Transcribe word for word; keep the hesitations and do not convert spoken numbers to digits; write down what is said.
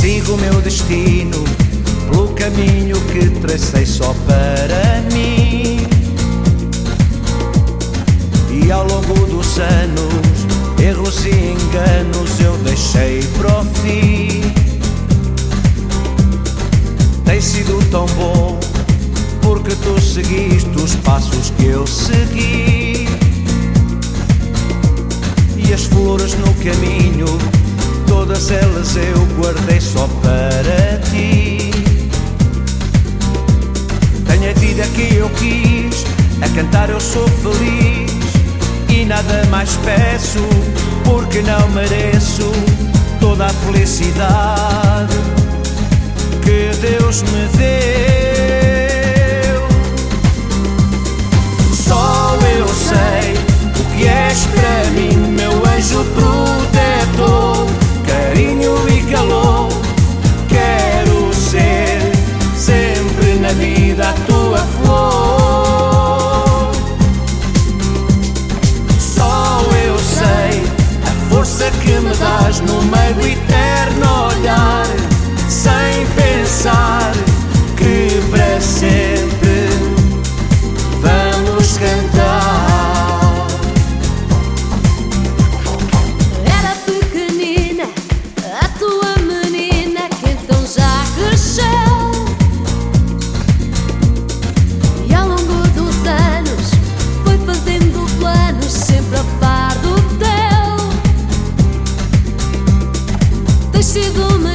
Sigo o meu destino pelo caminho que tracei só para mim. E ao longo dos anos, erros e enganos eu deixei para o fim. Tem sido tão bom porque tu seguiste os passos que eu segui. E as flores no caminho, todas elas eu guardei só para ti. Tenho a vida que eu quis, a cantar eu sou feliz. E nada mais peço, porque não mereço toda a felicidade que Deus me deu. Só eu sei o que és para mim, meu anjo protetor, carinho e calor. Quero ser sempre na vida a tua flor. Só eu sei a força que me dás no meio do eterno olhar, sem pensar que para sempre vamos cantar. Era pequenina a tua menina que então já cresceu. E ao longo dos anos foi fazendo planos sempre a par do teu. Tens sido